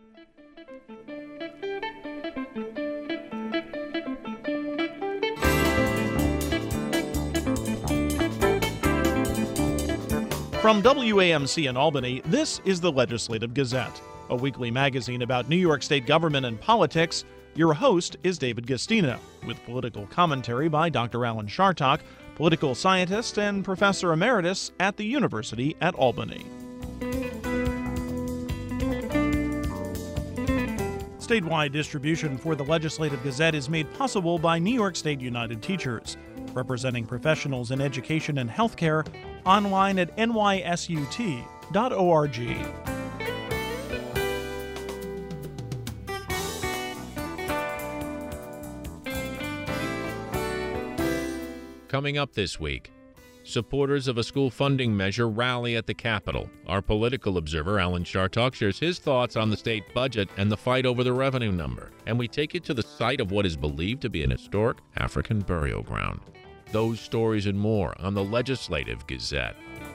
From WAMC in Albany, this is the Legislative Gazette, a weekly magazine about New York State government and politics. Your host is David Gastino, with political commentary by Dr. Alan Chartock, political scientist and professor emeritus at the University at Albany. Statewide distribution for the Legislative Gazette is made possible by New York State United Teachers, representing professionals in education and healthcare, online at nysut.org. Coming up this week, supporters of a school funding measure rally at the Capitol. Our political observer, Alan Chartock, shares his thoughts on the state budget and the fight over the revenue number. And we take you to the site of what is believed to be an historic African burial ground. Those stories and more on the Legislative Gazette.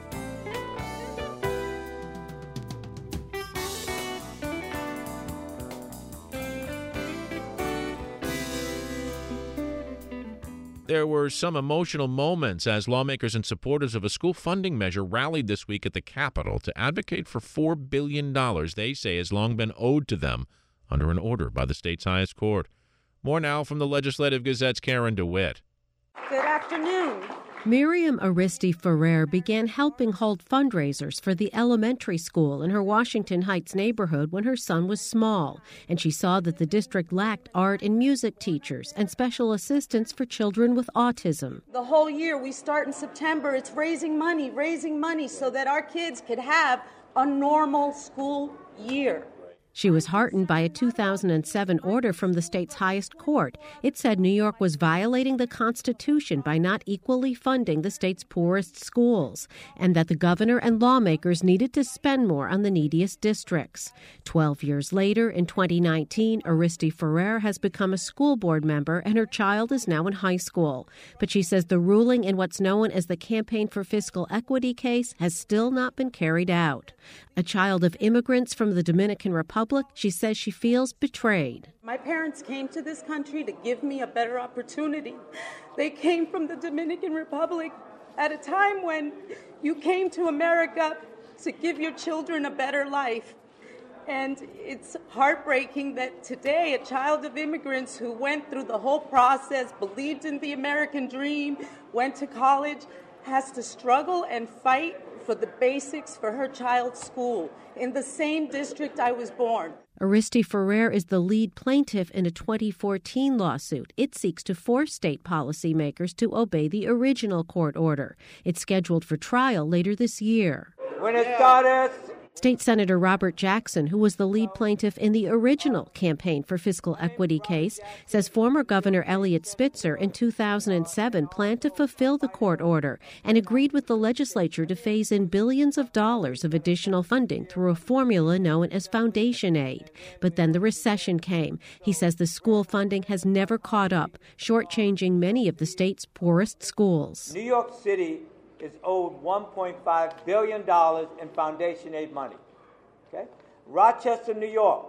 There were some emotional moments as lawmakers and supporters of a school funding measure rallied this week at the Capitol to advocate for $4 billion they say has long been owed to them under an order by the state's highest court. More now from the Legislative Gazette's Karen DeWitt. Good afternoon. Miriam Aristi Ferrer began helping hold fundraisers for the elementary school in her Washington Heights neighborhood when her son was small, and she saw that the district lacked art and music teachers and special assistants for children with autism. The whole year, we start in September, it's raising money so that our kids could have a normal school year. She was heartened by a 2007 order from the state's highest court. It said New York was violating the Constitution by not equally funding the state's poorest schools, and that the governor and lawmakers needed to spend more on the neediest districts. 12 years later, in 2019, Aristi Ferrer has become a school board member, and her child is now in high school. But she says the ruling in what's known as the Campaign for Fiscal Equity case has still not been carried out. A child of immigrants from the Dominican Republic, she says she feels betrayed. My parents came to this country to give me a better opportunity. They came from the Dominican Republic at a time when you came to America to give your children a better life. And it's heartbreaking that today a child of immigrants who went through the whole process, believed in the American dream, went to college, has to struggle and fight for the basics for her child's school in the same district I was born. Aristi Ferrer is the lead plaintiff in a 2014 lawsuit. It seeks to force state policymakers to obey the original court order. It's scheduled for trial later this year. Buenas tardes. State Senator Robert Jackson, who was the lead plaintiff in the original Campaign for Fiscal Equity case, says former Governor Eliot Spitzer in 2007 planned to fulfill the court order and agreed with the legislature to phase in billions of dollars of additional funding through a formula known as foundation aid. But then the recession came. He says the school funding has never caught up, shortchanging many of the state's poorest schools. New York City is owed $1.5 billion in foundation aid money. Okay? Rochester, New York,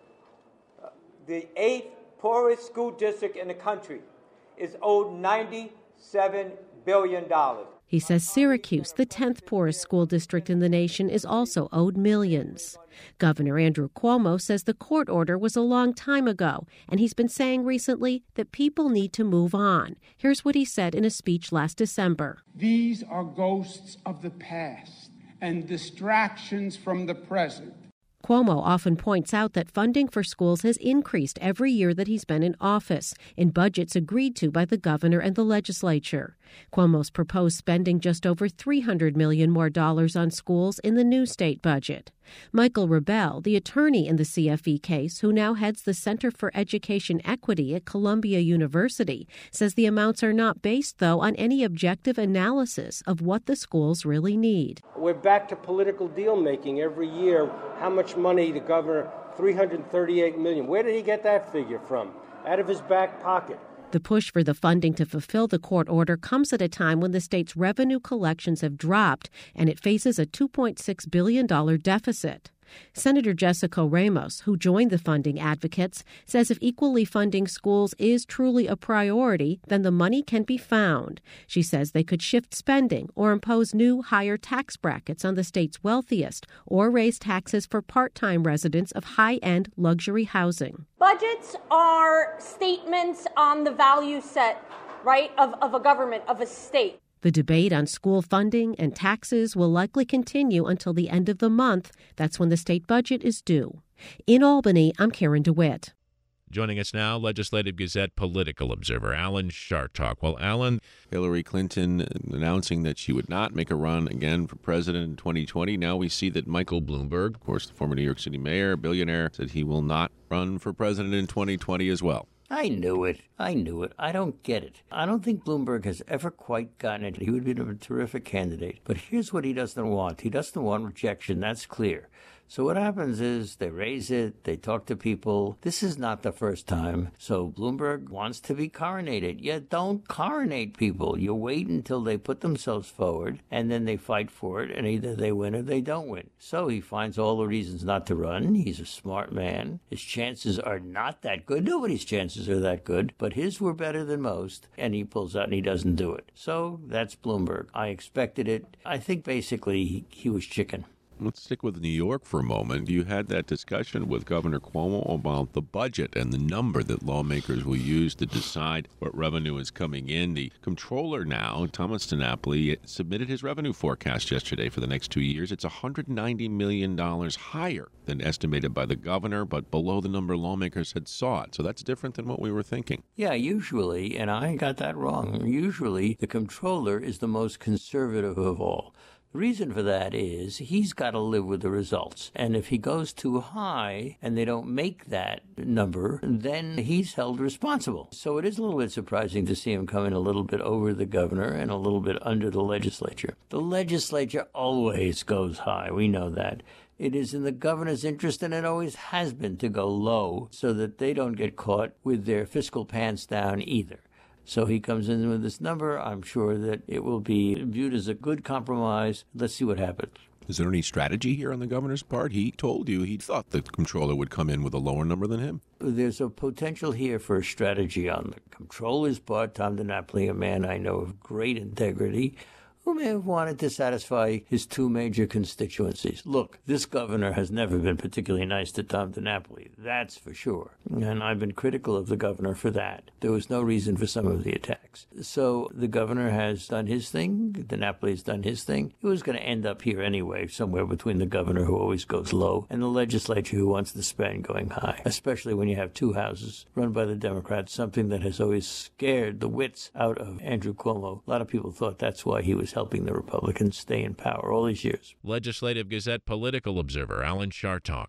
the 8th poorest school district in the country, is owed $97 billion. He says Syracuse, the 10th poorest school district in the nation, is also owed millions. Governor Andrew Cuomo says the court order was a long time ago, and he's been saying recently that people need to move on. Here's what he said in a speech last December. These are ghosts of the past and distractions from the present. Cuomo often points out that funding for schools has increased every year that he's been in office, in budgets agreed to by the governor and the legislature. Cuomo's proposed spending just over $300 million more on schools in the new state budget. Michael Rebell, the attorney in the CFE case, who now heads the Center for Education Equity at Columbia University, says the amounts are not based, though, on any objective analysis of what the schools really need. We're back to political deal-making every year. How much money the governor? $338 million. Where did he get that figure from? Out of his back pocket. The push for the funding to fulfill the court order comes at a time when the state's revenue collections have dropped and it faces a $2.6 billion deficit. Senator Jessica Ramos, who joined the funding advocates, says if equally funding schools is truly a priority, then the money can be found. She says they could shift spending or impose new higher tax brackets on the state's wealthiest or raise taxes for part-time residents of high-end luxury housing. Budgets are statements on the value set, right, of a government, of a state. The debate on school funding and taxes will likely continue until the end of the month. That's when the state budget is due. In Albany, I'm Karen DeWitt. Joining us now, Legislative Gazette political observer Alan Chartock. Well, Alan, Hillary Clinton announcing that she would not make a run again for president in 2020. Now we see that Michael Bloomberg, of course, the former New York City mayor, billionaire, said he will not run for president in 2020 as well. I knew it. I don't get it. I don't think Bloomberg has ever quite gotten it. He would be a terrific candidate. But here's what he doesn't want. He doesn't want rejection. That's clear. So what happens is they raise it, they talk to people. This is not the first time. So Bloomberg wants to be coronated. You don't coronate people. You wait until they put themselves forward, and then they fight for it, and either they win or they don't win. So he finds all the reasons not to run. He's a smart man. His chances are not that good. Nobody's chances are that good, but his were better than most, and he pulls out and he doesn't do it. So that's Bloomberg. I expected it. I think basically he was chicken. Let's stick with New York for a moment. You had that discussion with Governor Cuomo about the budget and the number that lawmakers will use to decide what revenue is coming in. The comptroller now, Thomas DiNapoli, submitted his revenue forecast yesterday for the next 2 years. It's $190 million higher than estimated by the governor, but below the number lawmakers had sought. So that's different than what we were thinking. Yeah, usually, and I got that wrong, usually the comptroller is the most conservative of all. The reason for that is he's got to live with the results. And if he goes too high and they don't make that number, then he's held responsible. So it is a little bit surprising to see him coming a little bit over the governor and a little bit under the legislature. The legislature always goes high. We know that. It is in the governor's interest, and it always has been, to go low so that they don't get caught with their fiscal pants down either. So he comes in with this number. I'm sure that it will be viewed as a good compromise. Let's see what happens. Is there any strategy here on the governor's part? He told you he thought the comptroller would come in with a lower number than him. There's a potential here for a strategy on the comptroller's part. Tom DiNapoli, a man I know of great integrity, who may have wanted to satisfy his two major constituencies. Look, this governor has never been particularly nice to Tom DiNapoli, that's for sure. And I've been critical of the governor for that. There was no reason for some of the attacks. So the governor has done his thing, DiNapoli's done his thing. It was going to end up here anyway, somewhere between the governor, who always goes low, and the legislature, who wants to spend, going high, especially when you have two houses run by the Democrats, something that has always scared the wits out of Andrew Cuomo. A lot of people thought that's why he was helping the Republicans stay in power all these years. Legislative Gazette political observer Alan Chartock.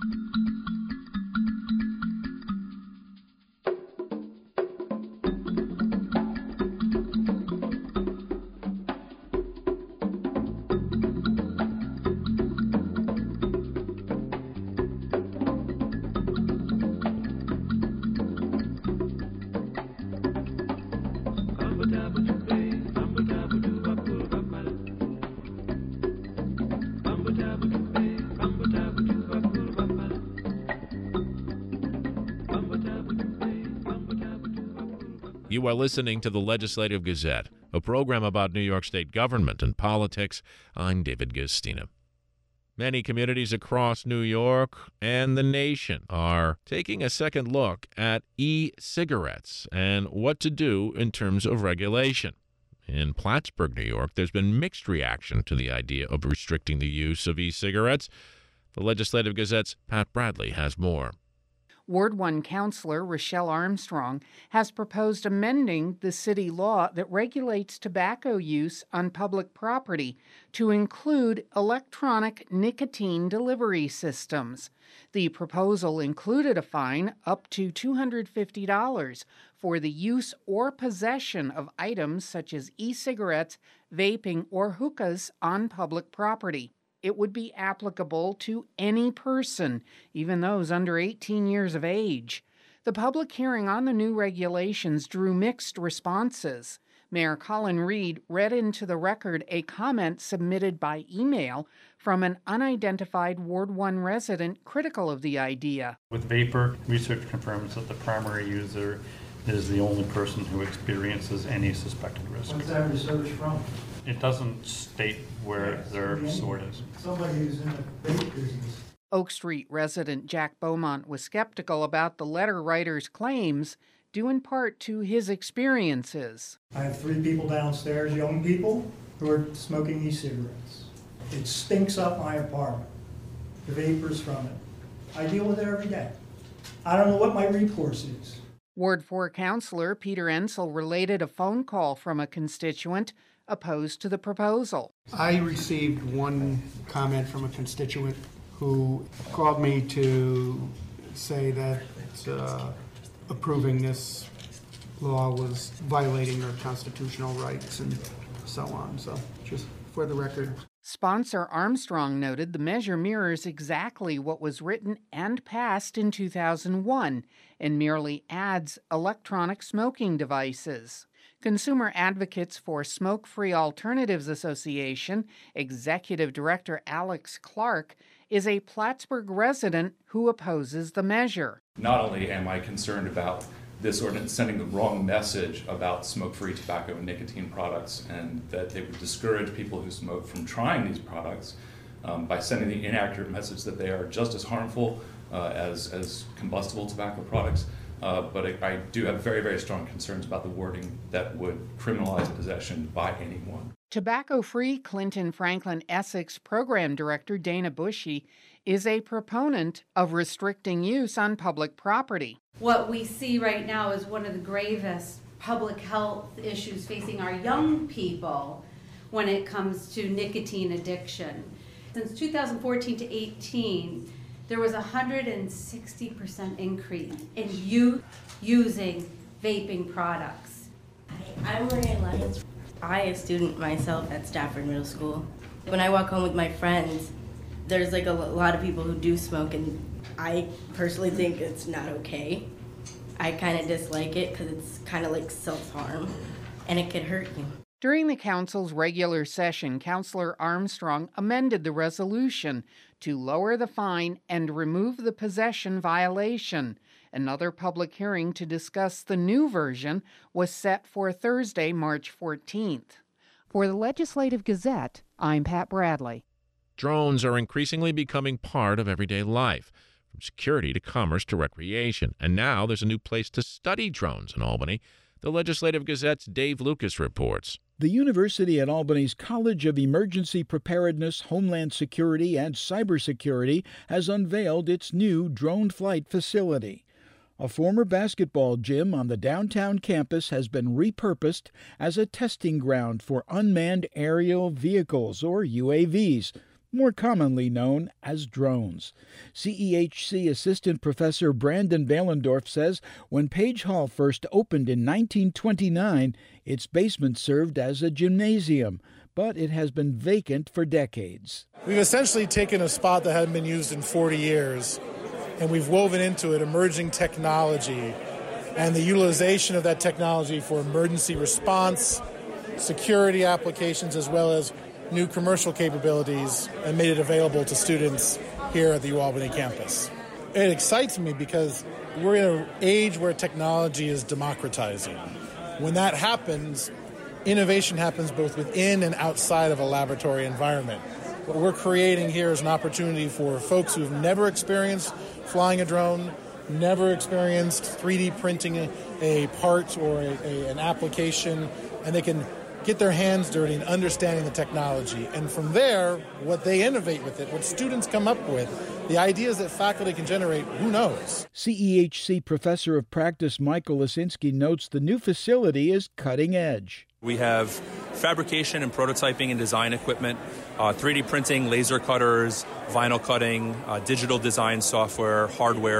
You are listening to the Legislative Gazette, a program about New York State government and politics. I'm David Gastina. Many communities across New York and the nation are taking a second look at e-cigarettes and what to do in terms of regulation. In Plattsburgh, New York, there's been mixed reaction to the idea of restricting the use of e-cigarettes. The Legislative Gazette's Pat Bradley has more. Ward 1 Councilor Rochelle Armstrong has proposed amending the city law that regulates tobacco use on public property to include electronic nicotine delivery systems. The proposal included a fine up to $250 for the use or possession of items such as e-cigarettes, vaping, or hookahs on public property. It would be applicable to any person, even those under 18 years of age. The public hearing on the new regulations drew mixed responses. Mayor Colin Reed read into the record a comment submitted by email from an unidentified Ward 1 resident critical of the idea. With vapor, research confirms that the primary user is the only person who experiences any suspected risk. What's that research from? It doesn't state where their source is. Somebody who's in the vape business. Oak Street resident Jack Beaumont was skeptical about the letter writer's claims, due in part to his experiences. I have 3 people downstairs, young people, who are smoking e-cigarettes. It stinks up my apartment, the vapors from it. I deal with it every day. I don't know what my recourse is. Ward 4 councillor Peter Ensel related a phone call from a constituent opposed to the proposal. I received one comment from a constituent who called me to say that approving this law was violating their constitutional rights and so on. So just for the record. Sponsor Armstrong noted the measure mirrors exactly what was written and passed in 2001 and merely adds electronic smoking devices. Consumer Advocates for Smoke-Free Alternatives Association Executive Director Alex Clark is a Plattsburgh resident who opposes the measure. Not only am I concerned about this ordinance sending the wrong message about smoke-free tobacco and nicotine products, and that they would discourage people who smoke from trying these products by sending the inaccurate message that they are just as harmful as combustible tobacco products. But I do have very, very strong concerns about the wording that would criminalize possession by anyone. Tobacco-Free Clinton Franklin Essex Program Director Dana Bushy is a proponent of restricting use on public property. What we see right now is one of the gravest public health issues facing our young people when it comes to nicotine addiction. Since 2014 to 18, there was a 160% increase in youth using vaping products. I'm Maria Lyons. I'm a student myself at Stafford Middle School. When I walk home with my friends, there's like a lot of people who do smoke, and I personally think it's not okay. I kind of dislike it because it's kind of like self-harm, and it could hurt you. During the council's regular session, Councillor Armstrong amended the resolution to lower the fine and remove the possession violation. Another public hearing to discuss the new version was set for Thursday, March 14th. For the Legislative Gazette, I'm Pat Bradley. Drones are increasingly becoming part of everyday life, from security to commerce to recreation. And now there's a new place to study drones in Albany. The Legislative Gazette's Dave Lucas reports. The University at Albany's College of Emergency Preparedness, Homeland Security, and Cybersecurity has unveiled its new drone flight facility. A former basketball gym on the downtown campus has been repurposed as a testing ground for unmanned aerial vehicles, or UAVs, more commonly known as drones. CEHC Assistant Professor Brandon Behlendorf says when Page Hall first opened in 1929, its basement served as a gymnasium, but it has been vacant for decades. We've essentially taken a spot that hadn't been used in 40 years, and we've woven into it emerging technology and the utilization of that technology for emergency response, security applications, as well as new commercial capabilities, and made it available to students here at the UAlbany campus. It excites me because we're in an age where technology is democratizing. When that happens, innovation happens both within and outside of a laboratory environment. What we're creating here is an opportunity for folks who've never experienced flying a drone, never experienced 3D printing a part or an application, and they can get their hands dirty in understanding the technology. And from there, what they innovate with it, what students come up with, the ideas that faculty can generate, who knows? CEHC Professor of Practice Michael Lisinski notes the new facility is cutting edge. We have fabrication and prototyping and design equipment, 3D printing, laser cutters, vinyl cutting, digital design software, hardware,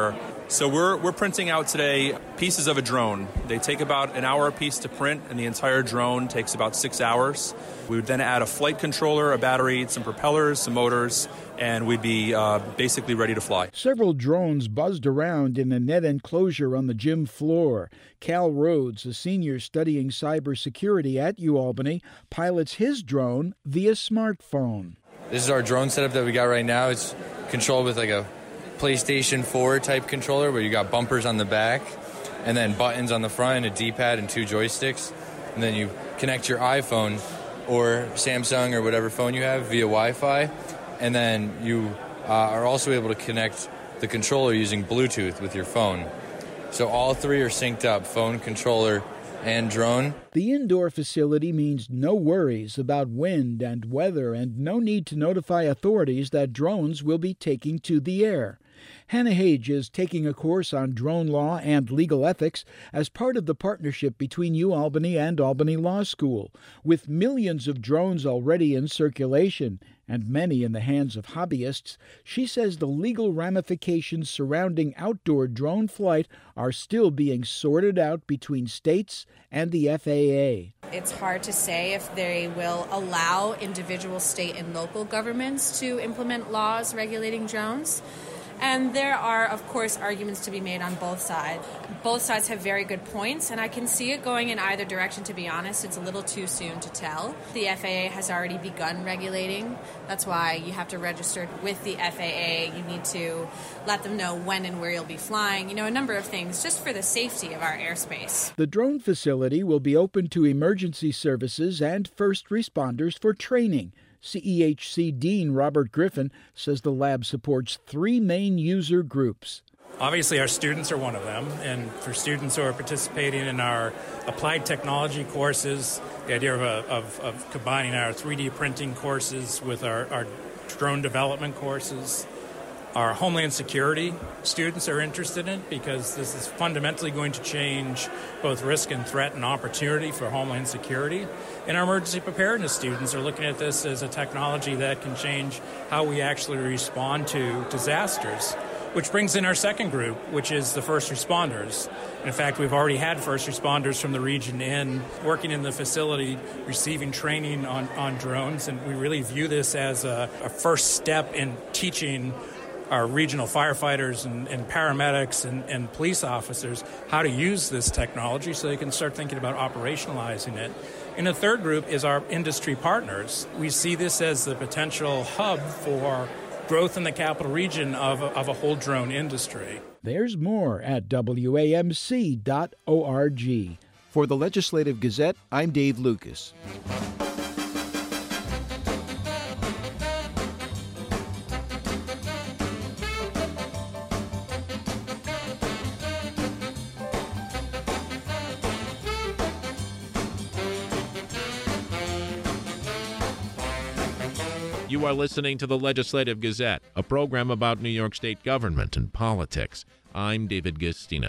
So we're printing out today pieces of a drone. They take about an hour a piece to print, and the entire drone takes about 6 hours. We would then add a flight controller, a battery, some propellers, some motors, and we'd be basically ready to fly. Several drones buzzed around in a net enclosure on the gym floor. Cal Rhodes, a senior studying cybersecurity at UAlbany, pilots his drone via smartphone. This is our drone setup that we got right now. It's controlled with like a PlayStation 4 type controller where you got bumpers on the back and then buttons on the front, a D-pad and 2 joysticks. And then you connect your iPhone or Samsung or whatever phone you have via Wi-Fi. And then you are also able to connect the controller using Bluetooth with your phone. So all three are synced up, phone, controller, and drone. The indoor facility means no worries about wind and weather and no need to notify authorities that drones will be taking to the air. Hannah Hage is taking a course on drone law and legal ethics as part of the partnership between UAlbany and Albany Law School. With millions of drones already in circulation and many in the hands of hobbyists, she says the legal ramifications surrounding outdoor drone flight are still being sorted out between states and the FAA. It's hard to say if they will allow individual state and local governments to implement laws regulating drones. And there are, of course, arguments to be made on both sides. Both sides have very good points, and I can see it going in either direction, to be honest. It's a little too soon to tell. The FAA has already begun regulating. That's why you have to register with the FAA. You need to let them know when and where you'll be flying. A number of things just for the safety of our airspace. The drone facility will be open to emergency services and first responders for training. CEHC Dean Robert Griffin says the lab supports 3 main user groups. Obviously, our students are one of them, and for students who are participating in our applied technology courses, the idea of combining our 3D printing courses with our drone development courses. Our Homeland Security students are interested in it because this is fundamentally going to change both risk and threat and opportunity for Homeland Security. And our emergency preparedness students are looking at this as a technology that can change how we actually respond to disasters, which brings in our second group, which is the first responders. In fact, we've already had first responders from the region in working in the facility, receiving training on drones, and we really view this as a first step in teaching our regional firefighters and paramedics and police officers how to use this technology so they can start thinking about operationalizing it. And the third group is our industry partners. We see this as the potential hub for growth in the capital region of a whole drone industry. There's more at WAMC.org. For the Legislative Gazette, I'm Dave Lucas. You are listening to the Legislative Gazette, a program about New York State government and politics. I'm David Gastina.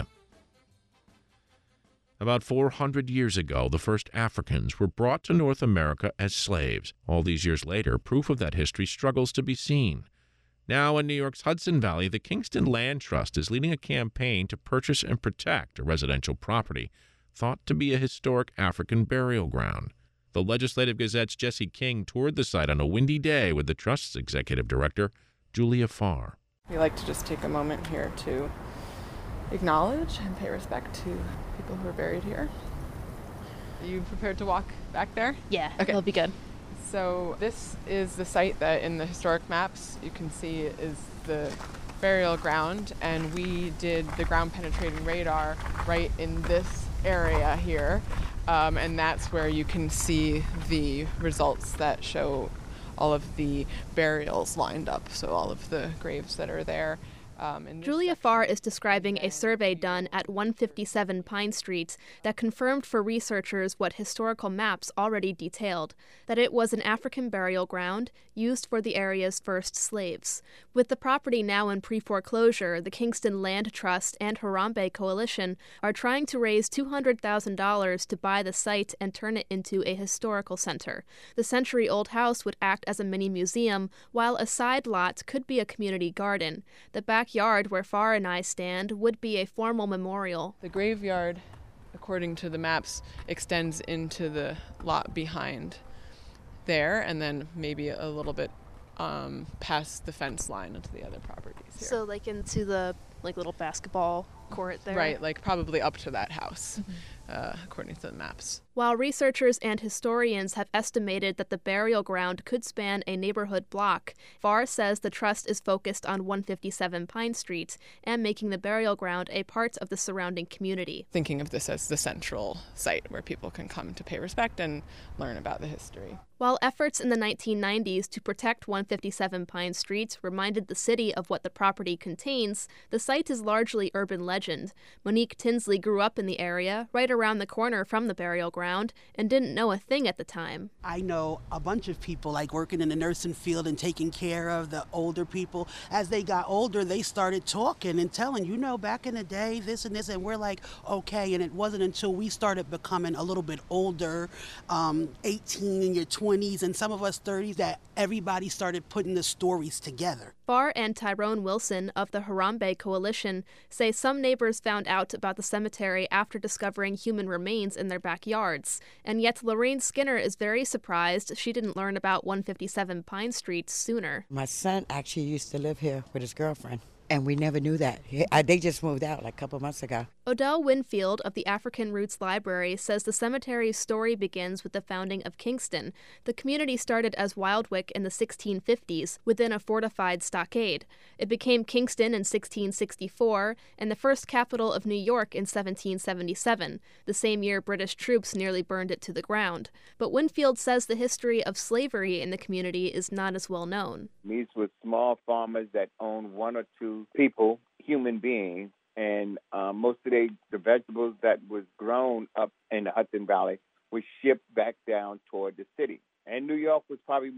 About 400 years ago, the first Africans were brought to North America as slaves. All these years later, proof of that history struggles to be seen. Now, in New York's Hudson Valley, the Kingston Land Trust is leading a campaign to purchase and protect a residential property thought to be a historic African burial ground. The Legislative Gazette's Jesse King toured the site on a windy day with the Trust's executive director, Julia Farr. We like to just take a moment here to acknowledge and pay respect to people who are buried here. Are you prepared to walk back there? Yeah, okay. That'll be good. So this is the site that in the historic maps you can see is the burial ground, and we did the ground penetrating radar right in this area here. And that's where you can see the results that show all of the burials lined up, so all of the graves that are there. Julia Farr is describing a survey done at 157 Pine Street that confirmed for researchers what historical maps already detailed, that it was an African burial ground used for the area's first slaves. With the property now in pre-foreclosure, the Kingston Land Trust and Harambe Coalition are trying to raise $200,000 to buy the site and turn it into a historical center. The century-old house would act as a mini museum, while a side lot could be a community garden. The back backyard where Farr and I stand would be a formal memorial. The graveyard, according to the maps, extends into the lot behind there, and then maybe a little bit past the fence line into the other properties here. So like into the little basketball court there? Right, probably up to that house, according to the maps. While researchers and historians have estimated that the burial ground could span a neighborhood block, Farr says the trust is focused on 157 Pine Street and making the burial ground a part of the surrounding community. Thinking of this as the central site where people can come to pay respect and learn about the history. While efforts in the 1990s to protect 157 Pine Street reminded the city of what the property contains, the site is largely urban legend. Monique Tinsley grew up in the area, right around the corner from the burial ground, and didn't know a thing at the time. I know a bunch of people working in the nursing field and taking care of the older people. As they got older, they started talking and telling, back in the day, this and this, and we're like, okay. And it wasn't until we started becoming a little bit older, 18 in your 20s and some of us 30s, that everybody started putting the stories together. Farr and Tyrone Wilson of the Harambe Coalition say some neighbors found out about the cemetery after discovering human remains in their backyards, and yet Lorraine Skinner is very surprised she didn't learn about 157 Pine Street sooner. My son actually used to live here with his girlfriend, and we never knew that. They just moved out a couple months ago. Odell Winfield of the African Roots Library says the cemetery's story begins with the founding of Kingston. The community started as Wildwick in the 1650s within a fortified stockade. It became Kingston in 1664 and the first capital of New York in 1777, the same year British troops nearly burned it to the ground. But Winfield says the history of slavery in the community is not as well known. These were small farmers that owned one or two people, human beings, and most of the vegetables that was grown up in the Hudson Valley was shipped back down toward the city. And New York was probably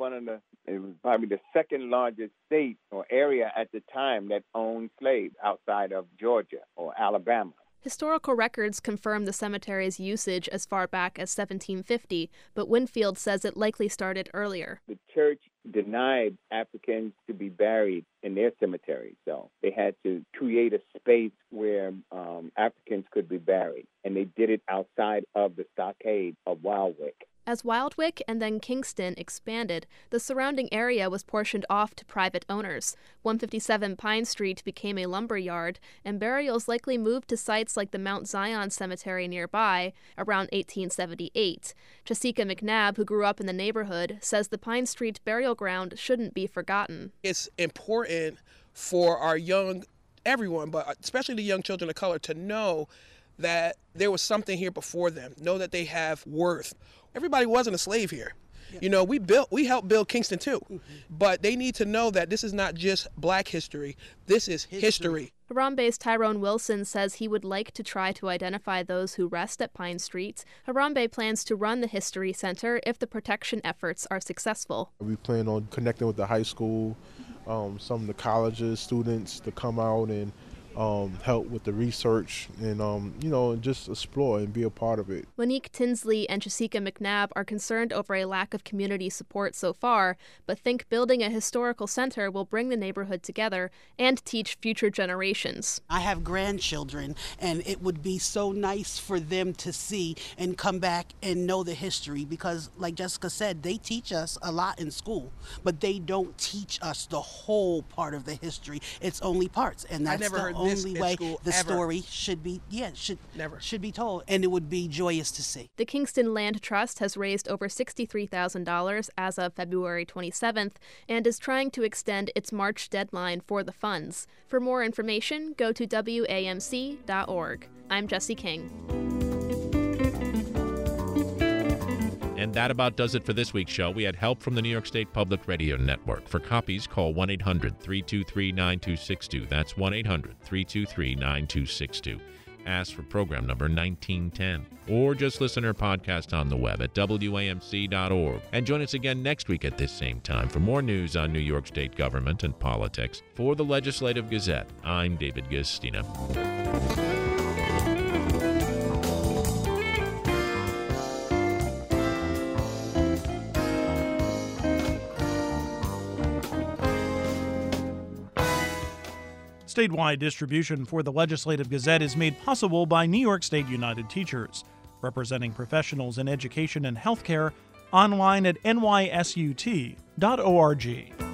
the second largest state or area at the time that owned slaves outside of Georgia or Alabama. Historical records confirm the cemetery's usage as far back as 1750, but Winfield says it likely started earlier. The church denied Africans to be buried in their cemetery, so they had to create a space where Africans could be buried, and they did it outside of the stockade of Wildwick. As Wildwick and then Kingston expanded, the surrounding area was portioned off to private owners. 157 Pine Street became a lumber yard, and burials likely moved to sites like the Mount Zion Cemetery nearby around 1878. Jessica McNabb, who grew up in the neighborhood, says the Pine Street burial ground shouldn't be forgotten. It's important for our everyone, but especially the young children of color, to know that there was something here before them, know that they have worth. Everybody wasn't a slave here. Yeah. We helped build Kingston too, but they need to know that this is not just Black history. This is history. Harambe's Tyrone Wilson says he would like to try to identify those who rest at Pine Street. Harambe plans to run the History Center if the protection efforts are successful. We plan on connecting with the high school, some of the colleges, students to come out and help with the research and, just explore and be a part of it. Monique Tinsley and Jessica McNabb are concerned over a lack of community support so far, but think building a historical center will bring the neighborhood together and teach future generations. I have grandchildren, and it would be so nice for them to see and come back and know the history because, like Jessica said, they teach us a lot in school, but they don't teach us the whole part of the history. It's only parts, and that's the only way the story should be told, and it would be joyous to see. The Kingston Land Trust has raised over $63,000 as of February 27th and is trying to extend its March deadline for the funds. For more information, go to WAMC.org. I'm Jessie King. And that about does it for this week's show. We had help from the New York State Public Radio Network. For copies, call 1-800-323-9262. That's 1-800-323-9262. Ask for program number 1910. Or just listen to our podcast on the web at WAMC.org. And join us again next week at this same time for more news on New York State government and politics. For the Legislative Gazette, I'm David Guistina. Statewide distribution for the Legislative Gazette is made possible by New York State United Teachers, representing professionals in education and healthcare, online at nysut.org.